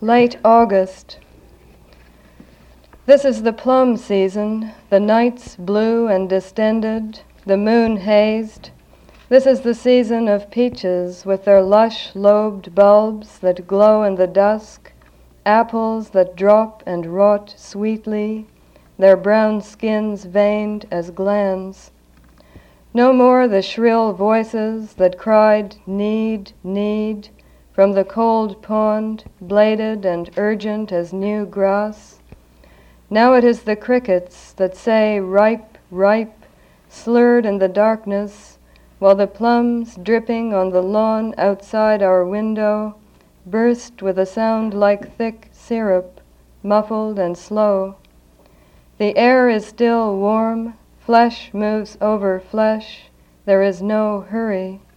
Late August. This is the plum season, the nights blue and distended, the moon hazed. This is the season of peaches with their lush lobed bulbs that glow in the dusk, apples that drop and rot sweetly, their brown skins veined as glands. No more the shrill voices that cried need, need, from the cold pond, bladed and urgent as new grass. Now it is the crickets that say ripe, ripe, slurred in the darkness, while the plums dripping on the lawn outside our window burst with a sound like thick syrup, muffled and slow. The air is still warm, flesh moves over flesh, there is no hurry.